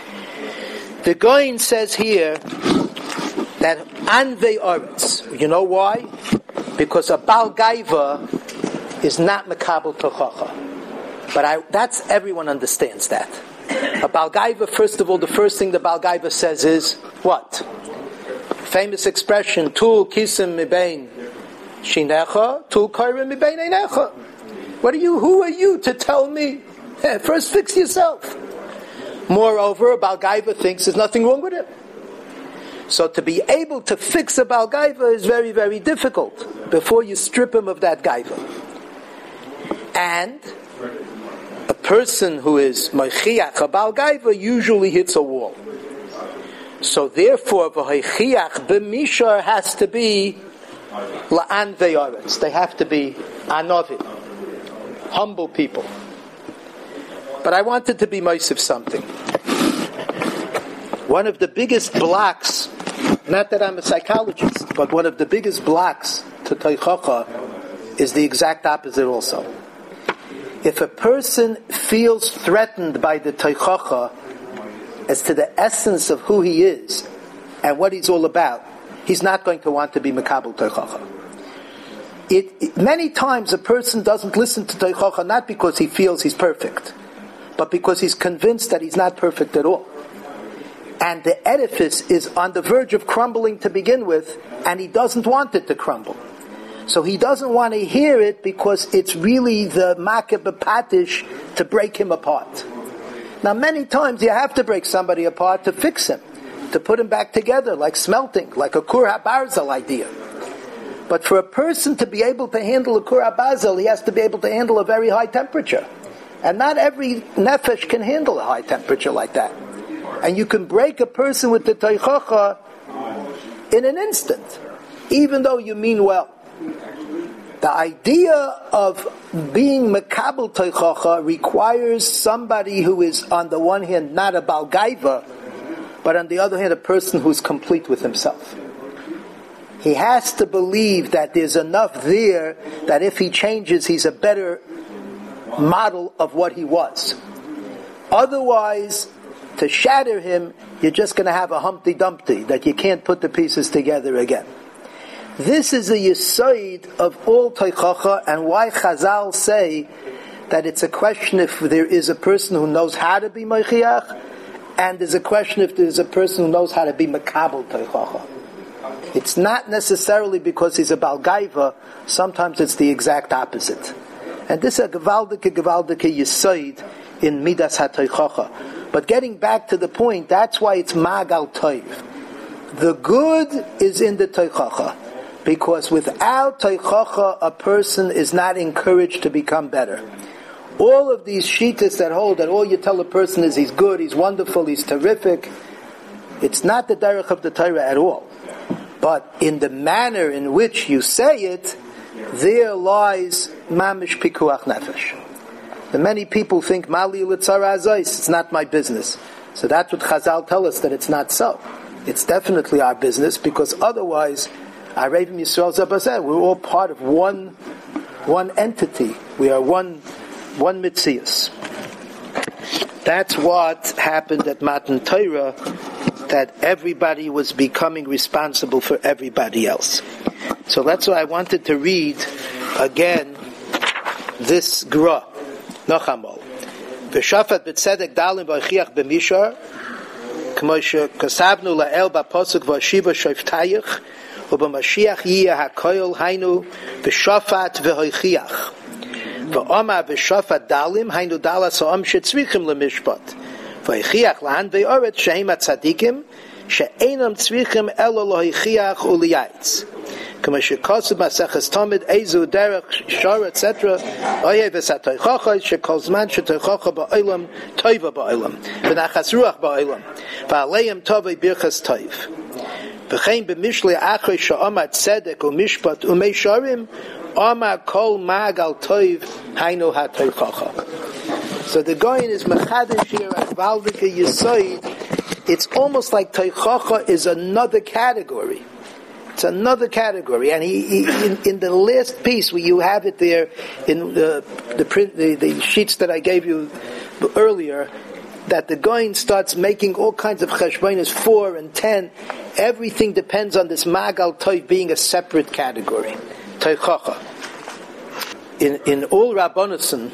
The Goyin says here that Anvei Oretz. You know why? Because a Baal Gaiva is not Mekabel Tochacha. But I, that's, everyone understands that. A Baal Gaiva, first of all, the first thing the Baal Gaiva says is, what? Famous expression, Tul kisim mibein shinecha, tul kairim mibein einecha. What are you, who are you to tell me? First fix yourself. Moreover, a Baal Gaiva thinks there's nothing wrong with him. So to be able to fix a Baal Gaiva is very, very difficult before you strip him of that Gaiva. And a person who is Meichiach, a Baal Gaiva, usually hits a wall. So therefore, V'heichiach b'mishar has to be la'an ve'aretz. They have to be anovim, humble people. But I wanted to be Moisef something. One of the biggest blocks, not that I'm a psychologist, but one of the biggest blocks to Teichacha is the exact opposite also. If a person feels threatened by the Teichacha as to the essence of who he is and what he's all about, he's not going to want to be Mekabel Teichacha. It, it, many times a person doesn't listen to Teichacha not because he feels he's perfect, but because he's convinced that he's not perfect at all. And the edifice is on the verge of crumbling to begin with, and he doesn't want it to crumble. So he doesn't want to hear it because it's really the makeh b'patish to break him apart. Now many times you have to break somebody apart to fix him, to put him back together, like smelting, like a kur habarzel idea. But for a person to be able to handle a kur habarzel, he has to be able to handle a very high temperature. And not every nefesh can handle a high temperature like that. And you can break a person with the Teichacha in an instant, even though you mean well. The idea of being Mekabel Teichacha requires somebody who is, on the one hand, not a Baal Gaiva, but on the other hand, a person who's complete with himself. He has to believe that there's enough there that if he changes, he's a better model of what he was. Otherwise, to shatter him, you're just going to have a Humpty Dumpty that you can't put the pieces together again. This is a yesod of all Teichacha, and why Chazal say that it's a question if there is a person who knows how to be Meichiach, and there's a question if there's a person who knows how to be Mekabel Teichacha. It's not necessarily because he's a Baal Gaiva, sometimes it's the exact opposite. And this is a gewaldike, gewaldike yesod in Midas HaTeichacha. But getting back to the point, that's why it's Magal Toiv. The good is in the Teichacha. Because without teichacha, a person is not encouraged to become better. All of these shittas that hold that all you tell a person is he's good, he's wonderful, he's terrific, it's not the derech of the Torah at all. But in the manner in which you say it, there lies mamish pikuach nefesh. The many people think mali litzara azais, it's not my business. So that's what Chazal tell us, that it's not so. It's definitely our business, because otherwise, Arevim Yisrael Zabazeh, we're all part of one one entity. We are one one mitzias. That's what happened at Matan Torah, that everybody was becoming responsible for everybody else. So that's why I wanted to read again this gra, Nachamol. V'shafat b'tzedek dalim v'achiach b'mishar, k'moshe kasabnu la'el b'posuk v'ashiva shoftayich, u'b'mashiach yiyah ha'koyol hainu v'shafat v'hoichiach. V'oma v'shafat dalim hainu dalas ha'om shetzrichim l'mishpat. V'hoichiach la'an v'oret shehem atzadikim, she'enam tzrichim elo lohichiach u'liyayitz. Kama shekosub maseches tamid ezu derech shara et cetera. Oye v'satoichacha shekol zman shetoichacha ba'olam toiva ba'olam v'nachas ruach ba'olam v'aleim tovei birchas toiv v'chein b'mishle achrei sha'amad tzedek u'mishpat u'mei sharim amar kol magal toiv hainu ha'toichacha. So the Goyin is mechadish here at Valdika Yisoid. It's almost like toichacha is another category. It's another category, and he, he in, in the last piece where you have it there in the the, print, the the sheets that I gave you earlier, that the Goyin starts making all kinds of cheshbonos, four and ten. Everything depends on this magal toiv being a separate category, toichacha. In in all Rabbonoson,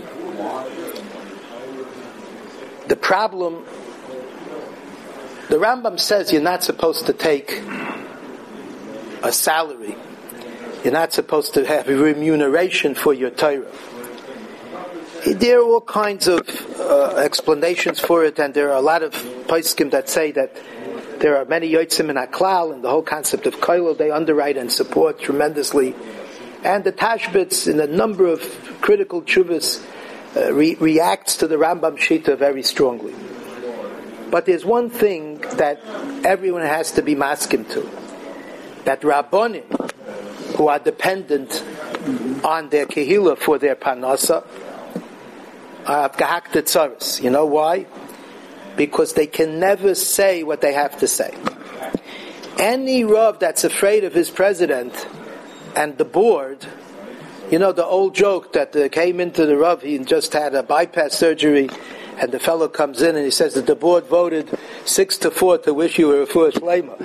the problem, the Rambam says you're not supposed to take a salary. You're not supposed to have a remuneration for your Torah. There are all kinds of uh, explanations for it, and there are a lot of poskim that say that there are many yotzim in Aklal, and the whole concept of koilo they underwrite and support tremendously. And the Tashbitz, in a number of critical tshuvas, uh, re- reacts to the Rambam Shita very strongly. But there's one thing that everyone has to be maskim to, that Rabbonim, who are dependent on their kehillah for their parnasa, are gehakta tzaros. You know why? Because they can never say what they have to say. Any Rav that's afraid of his president and the board, you know the old joke that uh, came into the Rav, he just had a bypass surgery, and the fellow comes in and he says that the board voted six to four to wish you were a refuah shleima.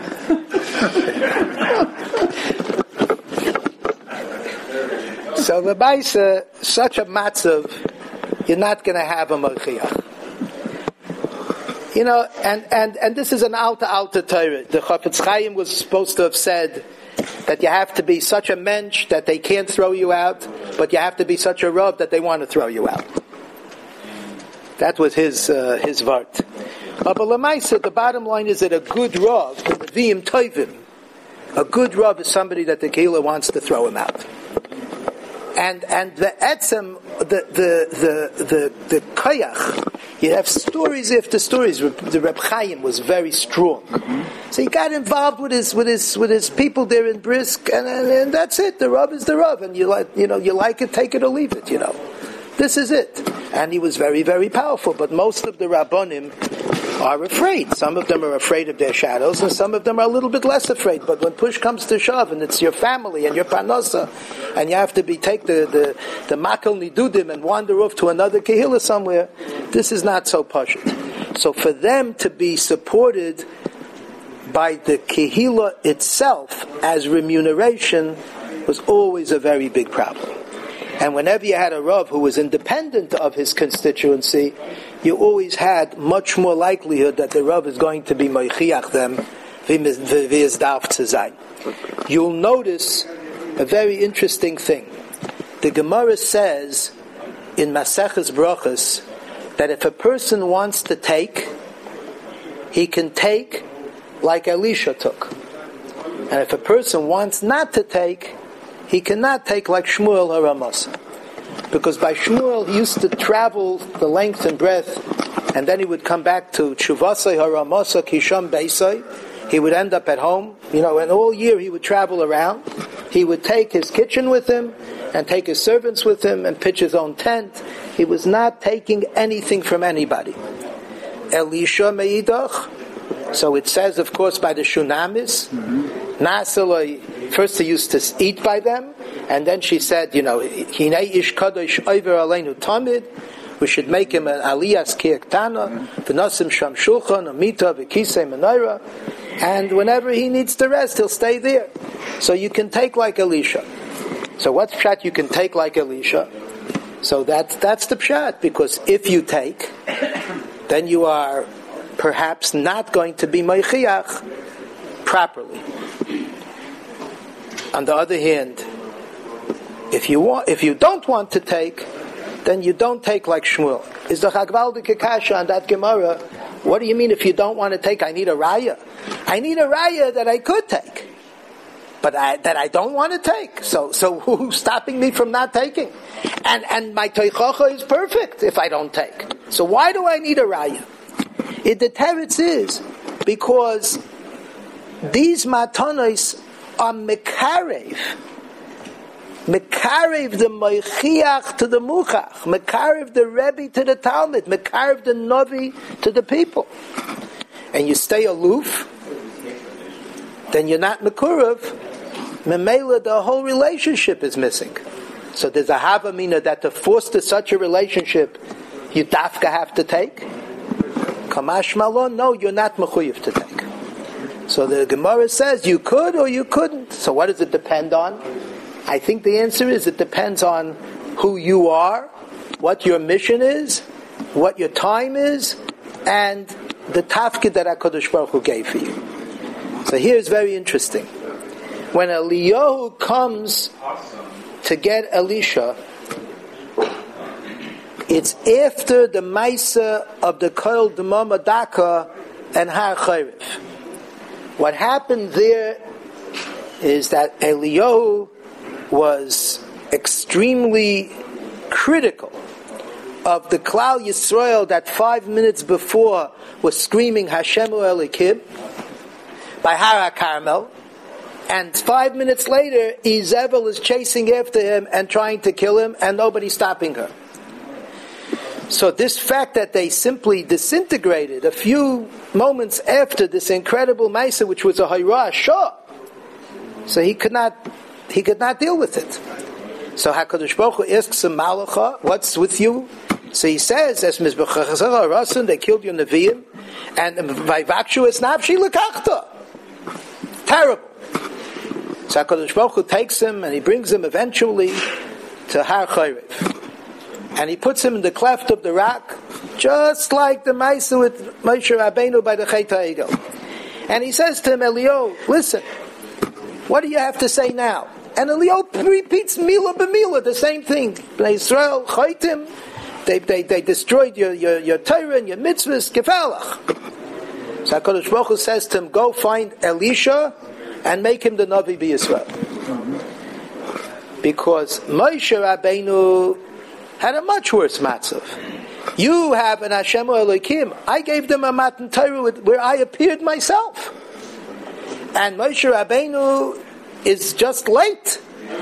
So the Baisa, such a matzav, you're not going to have a malchiach. You know, and, and, and this is an alta alta Torah. The Chafetz Chaim was supposed to have said that you have to be such a mensch that they can't throw you out, but you have to be such a Rav that they want to throw you out. That was his uh, his vart. But Lamaisa, the bottom line is that a good Rav, V'im Tovim, a good Rav is somebody that the Kehillah wants to throw him out. And and the etzem, the the the the the koyach, you have stories after stories. The Reb Chaim was very strong, mm-hmm. So he got involved with his with his with his people there in Brisk, and, and, and that's it. The Rav is the Rav, and you like you know you like it, take it or leave it. You know, this is it. And he was very very powerful. But most of the Rabbonim are afraid. Some of them are afraid of their shadows, and some of them are a little bit less afraid. But when push comes to shove, and it's your family and your parnasa, and you have to be take the the, the makel nidudim and wander off to another kehillah somewhere, this is not so pashut. So for them to be supported by the kehillah itself as remuneration was always a very big problem. And whenever you had a Rav who was independent of his constituency, you always had much more likelihood that the Rav is going to be moichiach them v'yizdaf tzayin. You'll notice a very interesting thing. The Gemara says in Maseches Brachos that if a person wants to take, he can take like Elisha took. And if a person wants not to take, he cannot take like Shmuel HaRamasa. Because by Shmuel, he used to travel the length and breadth, and then he would come back to Chuvasai HaRamasa Kisham Beisai. He would end up at home, you know, and all year he would travel around. He would take his kitchen with him, and take his servants with him, and pitch his own tent. He was not taking anything from anybody. Elisha Meidach. So it says, of course, by the Shunamis. Nasaloi, first he used to eat by them, and then she said, you know, Hinei ish kadosh over aleinu tamid. We should make him an aliyas kiyaktana, v'nasim sham shulchan, a mita, v'kisei menorah, and whenever he needs to rest, he'll stay there. So you can take like Elisha. So what's pshat? You can take like Elisha. So that's that's the pshat, because if you take, then you are perhaps not going to be meichiach properly. On the other hand, if you want, if you don't want to take, then you don't take like Shmuel. Is the Chagvaldik Kasha on that Gemara? What do you mean if you don't want to take? I need a raya. I need a raya that I could take, but I, that I don't want to take. So, so who's stopping me from not taking? And and my teichacha is perfect if I don't take. So why do I need a raya? It, the teretz is because these matanos are mekarev. Mekarev the Moichiach to the Muchach. Mekarev the Rebbe to the Talmud. Mekarev the Novi to the people. And you stay aloof, then you're not Mekurev. Memela, the whole relationship is missing. So there's a Havamina that to foster such a relationship, you dafka have to take. Kamash Malon, no, you're not Mechuyev to take. So the Gemara says you could or you couldn't. So what does it depend on? I think the answer is it depends on who you are, what your mission is, what your time is, and the tafkid that HaKadosh Baruch Hu gave for you. So here's very interesting. When Eliyahu comes to get Elisha, it's after the Maisa of the Kol Dama Madaka and Har Chayrev. What happened there is that Eliyahu was extremely critical of the Klal Yisrael that five minutes before was screaming Hashemu Elikim by Har HaKarmel, and five minutes later Izebel is chasing after him and trying to kill him, and nobody's stopping her. So this fact that they simply disintegrated a few moments after this incredible Maisa, which was a Hayrah Shah, so he could not He could not deal with it. So HaKadosh Baruch Hu asks him, Malacha, what's with you? So he says, as Mizbecha Rasan, they killed your Nevi'im, and Vayvakshu es nafshi lekachta. Terrible. So HaKadosh Baruch Hu takes him, and he brings him eventually to Har Chayrev. And he puts him in the cleft of the rock, just like the Maisa with Moshe Rabbeinu by the Chet HaEgel. And he says to him, Eliyahu, listen, what do you have to say now? And Eliyahu repeats Mila b'Mila, the same thing. Bnei Yisrael, Chaitim, they, they, they destroyed your, your, your Torah and your mitzvahs, Gefalach. So HaKadosh Baruch Hu says to him, go find Elisha and make him the Navi b'Yisrael. Because Moshe Rabbeinu had a much worse matzav. You have an Hashem Elokim. I gave them a Matan Torah where I appeared myself. And Moshe Rabbeinu is just late.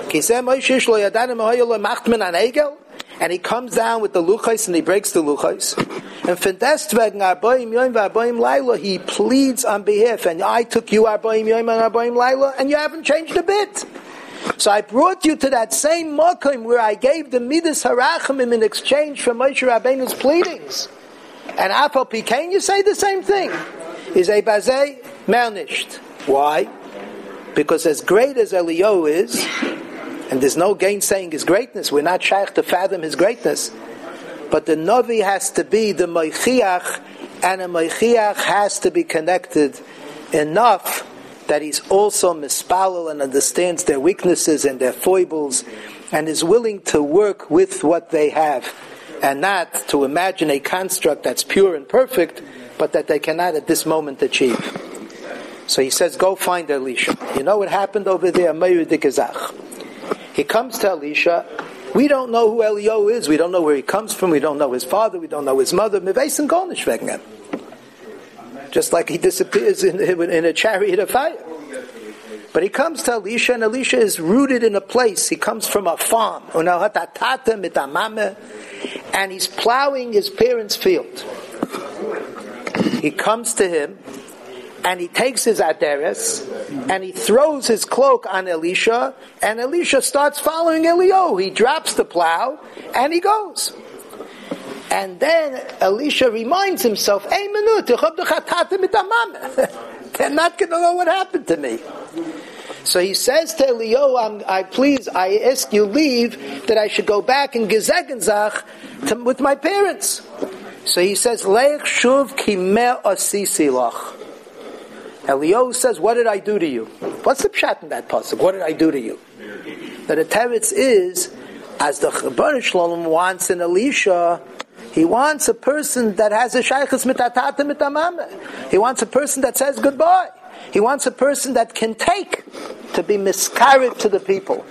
And he comes down with the luchos and he breaks the luchos. And he pleads on behalf. And I took you Arbaim Yom and Arbaim Laila, and you haven't changed a bit. So I brought you to that same makom where I gave the Midas Harachamim in exchange for Moshe Rabbeinu's pleadings. And Apal Pikain, you say the same thing. Is a bazeh mernisht. Why? Because as great as Eliyahu is, and there's no gainsaying his greatness, we're not shaykh to fathom his greatness, but the Navi has to be the Moichiach, and a Moichiach has to be connected enough that he's also mispalel and understands their weaknesses and their foibles, and is willing to work with what they have, and not to imagine a construct that's pure and perfect, but that they cannot at this moment achieve. So he says, go find Elisha. You know what happened over there? He comes to Elisha. We don't know who Eliyahu is. We don't know where he comes from. We don't know his father. We don't know his mother. Just like he disappears in, in a chariot of fire. But he comes to Elisha, and Elisha is rooted in a place. He comes from a farm. And he's plowing his parents' field. He comes to him, and he takes his aderes, and he throws his cloak on Elisha, and Elisha starts following Eliyahu. He drops the plow, and he goes. And then Elisha reminds himself, they're not going to know what happened to me. So he says to Eliyahu, I'm, I please, I ask you leave that I should go back and gezegenzach with my parents. So he says, Leich shuv kimeh asisi lach. Eliyahu says, what did I do to you? What's the pshat in that pasuk? What did I do to you? That the teretz is, as the Chabar Shalom wants in Elisha, he wants a person that has a shaychus mitatata mitamame. He wants a person that says goodbye. He wants a person that can take to be miskarid to the people.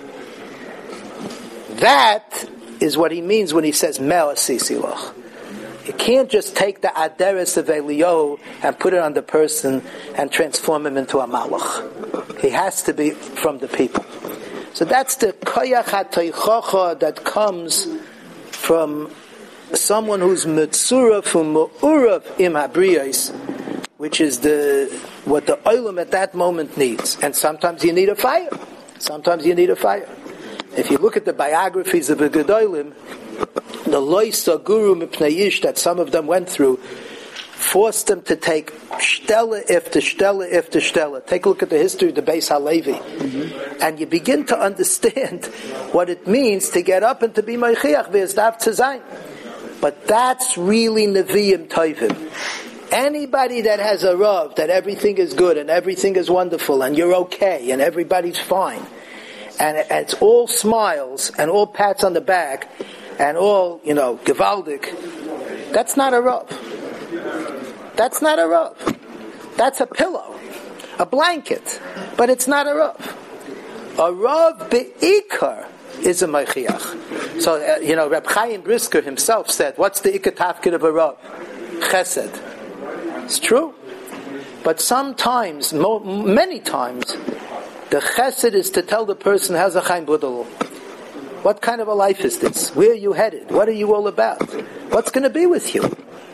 That is what he means when he says Mel Asisilach. You can't just take the aderes of Eliyahu and put it on the person and transform him into a malach. He has to be from the people. So that's the koyach ha'toichocha that comes from someone who's metzura from mu'urav im habriyos, which is the what the olam at that moment needs. And sometimes you need a fire. Sometimes you need a fire. If you look at the biographies of the Gedolim, the loisa guru mipneish that some of them went through forced them to take shtella after shtella after shtella. Take a look at the history of the Beis Halevi, mm-hmm. and you begin to understand what it means to get up and to be meichiach v'ezdav tzayin. But that's really neviim tovim. Anybody that has a rav, that everything is good and everything is wonderful and you're okay and everybody's fine, and it's all smiles and all pats on the back and all, you know, gewaldig, that's not a rav. That's not a rav. That's a pillow, a blanket, but it's not a rav. A rav be'ikar is a meichiach. So, uh, you know, Reb Chaim Brisker himself said, what's the ikar tafkid of a rav? Chesed. It's true. But sometimes, mo- many times, the chesed is to tell the person, how's a chaim budal? What kind of a life is this? Where are you headed? What are you all about? What's going to be with you?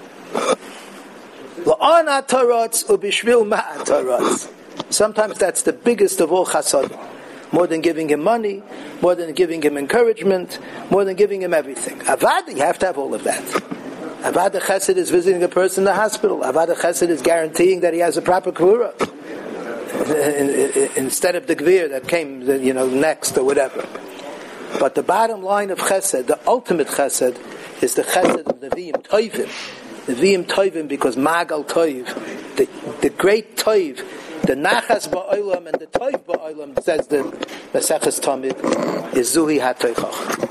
Sometimes that's the biggest of all chasad. More than giving him money, more than giving him encouragement, more than giving him everything. Avad, you have to have all of that. Avad chesed is visiting a person in the hospital. Avad chesed is guaranteeing that he has a proper kvura. Instead of the gvir that came, you know, next or whatever. But the bottom line of chesed, the ultimate chesed, is the chesed of Nevi'im Toivim. Nevi'im Toivim, because Magal Toiv, the, the great Toiv, the Nachas Ba'olam and the Toiv Ba'olam, says the Maseches Tamid, is Zuhi HaToichach.